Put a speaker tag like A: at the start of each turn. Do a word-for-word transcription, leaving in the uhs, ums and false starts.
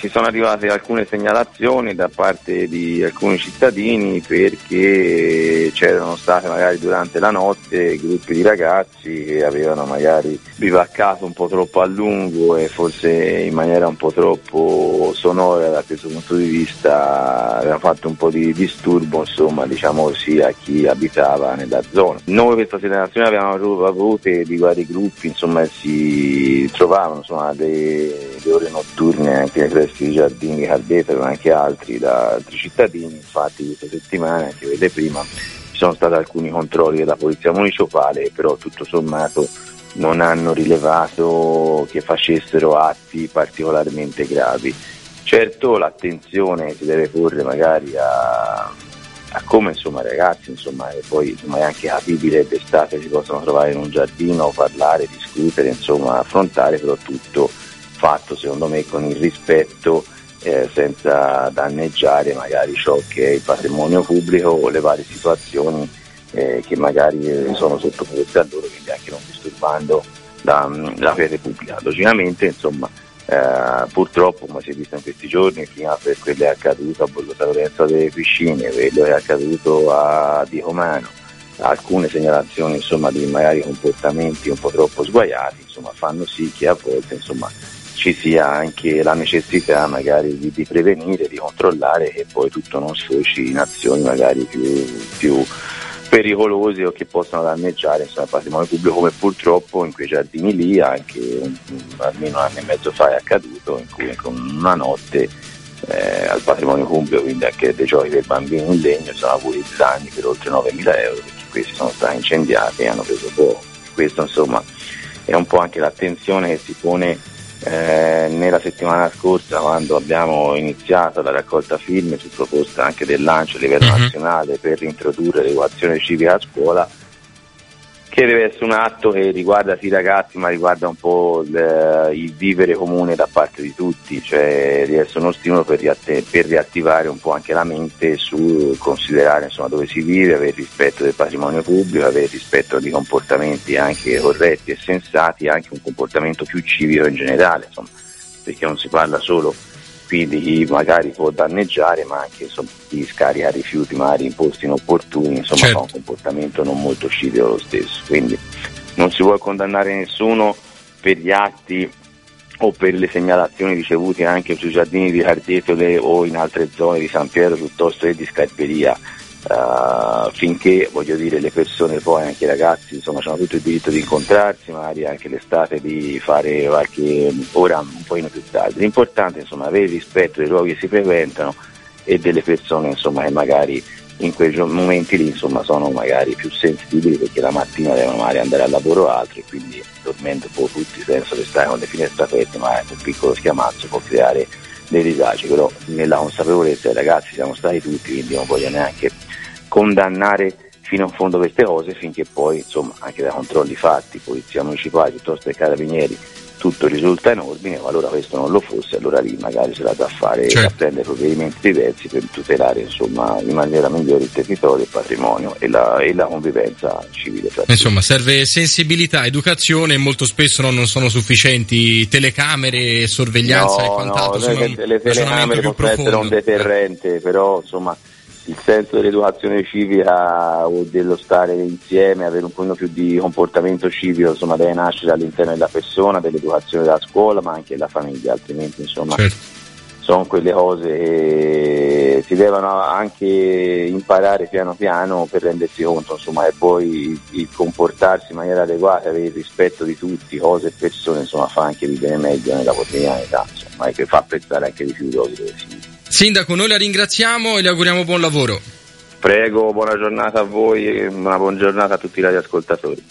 A: ci sono arrivate alcune segnalazioni da parte di alcuni cittadini perché c'erano state magari durante la notte gruppi di ragazzi che avevano magari bivaccato un po' troppo a lungo e forse in maniera un po' troppo sonora da questo punto di vista, avevano fatto un po' di disturbo, insomma, diciamo così, a chi abitava nella zona. Noi questa segnalazione abbiamo avute di vari gruppi, insomma, si trovavano insomma delle ore notturne anche nei pressi di Giardini di Cardeto, ma anche altri da altri cittadini. Infatti questa settimana, che vedete prima, ci sono stati alcuni controlli della polizia municipale, però tutto sommato non hanno rilevato che facessero atti particolarmente gravi. Certo, l'attenzione si deve porre magari a, a come insomma i ragazzi, insomma, e poi insomma, è anche capibile d'estate si possono trovare in un giardino, parlare, discutere, insomma affrontare, però tutto fatto secondo me con il rispetto, eh, senza danneggiare magari ciò che è il patrimonio pubblico o le varie situazioni eh, che magari eh, sono sottoposte a loro, quindi anche non disturbando la, la quiete pubblica. Logicamente insomma eh, purtroppo, come si è visto in questi giorni, prima per quello che è accaduto a Borgo San Lorenzo delle Piscine, quello che è accaduto a Dicomano, alcune segnalazioni insomma di magari comportamenti un po' troppo sguaiati, insomma fanno sì che a volte insomma ci sia anche la necessità magari di, di prevenire, di controllare, e poi tutto non sfoci in azioni magari più, più pericolose o che possano danneggiare insomma, il patrimonio pubblico, come purtroppo in quei giardini lì anche un, almeno un anno e mezzo fa è accaduto, in cui con una notte eh, al patrimonio pubblico, quindi anche dei giochi per bambini in legno, sono avuti danni per oltre novemila euro, perché questi sono stati incendiati e hanno preso fuoco. Questo insomma è un po' anche l'attenzione che si pone Eh, nella settimana scorsa, quando abbiamo iniziato la raccolta firme su proposta anche del lancio a livello uh-huh. nazionale per introdurre l'educazione civica a scuola, che deve essere un atto che riguarda sì i ragazzi, ma riguarda un po' il, il vivere comune da parte di tutti, cioè deve essere uno stimolo per, riatt- per riattivare un po' anche la mente su considerare insomma dove si vive, avere rispetto del patrimonio pubblico, avere rispetto di comportamenti anche corretti e sensati, anche un comportamento più civico in generale, insomma, perché non si parla solo qui di chi magari può danneggiare, ma anche insomma chi scarica rifiuti magari in posti inopportuni, insomma certo. Fa un comportamento non molto civico lo stesso, quindi non si vuole condannare nessuno per gli atti o per le segnalazioni ricevute anche sui giardini di Cardetole o in altre zone di San Piero piuttosto che di Scarperia, uh, finché voglio dire le persone, poi anche i ragazzi insomma hanno tutto il diritto di incontrarsi, magari anche l'estate di fare qualche ora un po' più tardi. L'importante insomma è avere rispetto dei luoghi che si frequentano e delle persone insomma che magari in quei momenti lì insomma sono magari più sensibili, perché la mattina devono magari andare al lavoro o altro, e quindi dormendo un po' tutti senza restare con le finestre aperte, ma un piccolo schiamazzo può creare dei disagi. Però nella consapevolezza dei ragazzi siamo stati tutti, quindi non voglio neanche condannare fino in fondo queste cose, finché poi insomma anche dai controlli fatti, polizia municipale piuttosto che carabinieri, tutto risulta in ordine. Qualora questo non lo fosse, allora lì magari c'era da fare, certo. da prendere provvedimenti diversi per tutelare insomma in maniera migliore il territorio, il patrimonio e la, e la convivenza civile.
B: Insomma serve sensibilità, educazione, e molto spesso non, non sono sufficienti telecamere, sorveglianza no, e quant'altro.
A: No, insomma, le telecamere possono essere un deterrente, però insomma il senso dell'educazione civica o dello stare insieme, avere un po' più di comportamento civico, insomma deve nascere all'interno della persona, dell'educazione della scuola, ma anche della famiglia, altrimenti insomma certo. sono quelle cose che si devono anche imparare piano piano per rendersi conto, insomma, e poi il comportarsi in maniera adeguata, avere il rispetto di tutti, cose e persone, insomma fa anche vivere meglio nella quotidianità, insomma, e che fa apprezzare anche di più i luoghi dove si vive.
B: Sindaco, noi la ringraziamo e le auguriamo buon lavoro.
A: Prego, buona giornata a voi e una buona giornata a tutti i radioascoltatori.